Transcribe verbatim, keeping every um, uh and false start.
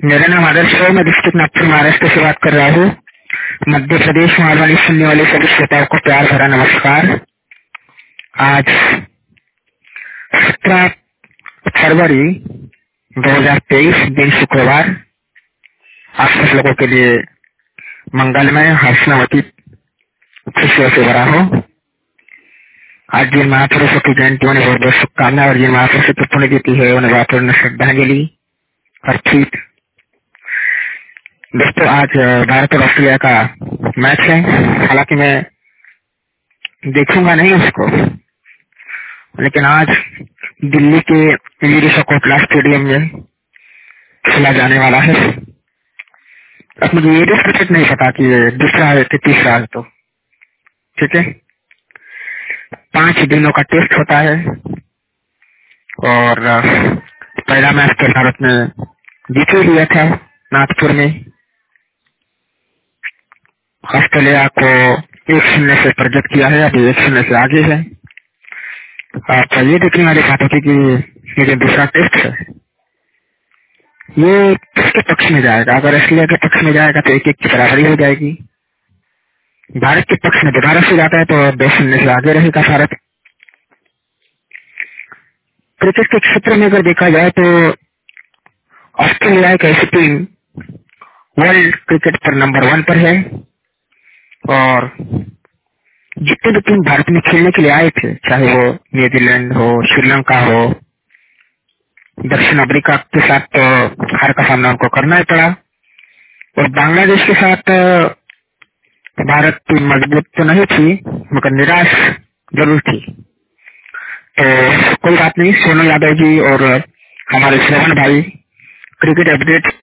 मेरा नाम आदर्श है। मैं डिस्ट्रिक्ट नागपुर महाराष्ट्र से बात कर रहा हूँ। मध्य प्रदेश महावाणी सुनने वाले सभी श्रोताओं को प्यार भरा नमस्कार। आज सत्रह फरवरी दो हज़ार तेईस दिन शुक्रवार आप सब लोगों के लिए मंगलमय हर्षणावती खुशियों से भरा हो। आज जिन महापुरुषों की जयंती उन्हें बहुत बहुत शुभकामनाएं और जिन महापुरुषों की पुण्यतिथि है उन्हें भावपूर्ण श्रद्धांजलि अर्पित। दोस्तों, आज भारत और ऑस्ट्रेलिया का मैच है। हालांकि मैं देखूंगा नहीं उसको, लेकिन आज दिल्ली के वीर कोटला स्टेडियम में खेला जाने वाला है। अब मुझे ये भी क्रिकेट नहीं पता कि ये दूसरा है कि तीसरा है, तो ठीक है। पांच दिनों का टेस्ट होता है और पहला मैच तो भारत ने जीत लिया था नागपुर में। ऑस्ट्रेलिया को एक शून्य से पराजित किया है, अभी एक शून्य से आगे है। आप ये देखने वाली बात होती कि ये जो दूसरा टेस्ट है ये किसके पक्ष में जाएगा। अगर ऑस्ट्रेलिया के पक्ष में जाएगा तो एक एक की बराबरी हो जाएगी। भारत के पक्ष में दोबारा से जाता है तो दो शून्य से आगे रहेगा भारत। क्रिकेट के क्षेत्र में अगर देखा जाए तो ऑस्ट्रेलिया एक ऐसी टीम वर्ल्ड क्रिकेट पर नंबर वन पर है और जितने भी टीम भारत में खेलने के लिए आए थे, चाहे वो न्यूजीलैंड हो, श्रीलंका हो, दक्षिण अफ्रीका के साथ तो हार का सामना उनको करना ही पड़ा और बांग्लादेश के साथ भारत टीम मजबूत तो नहीं थी मगर निराश जरूर थी। तो कोई बात नहीं, सोनल यादव जी और हमारे श्रवण भाई क्रिकेट अपडेट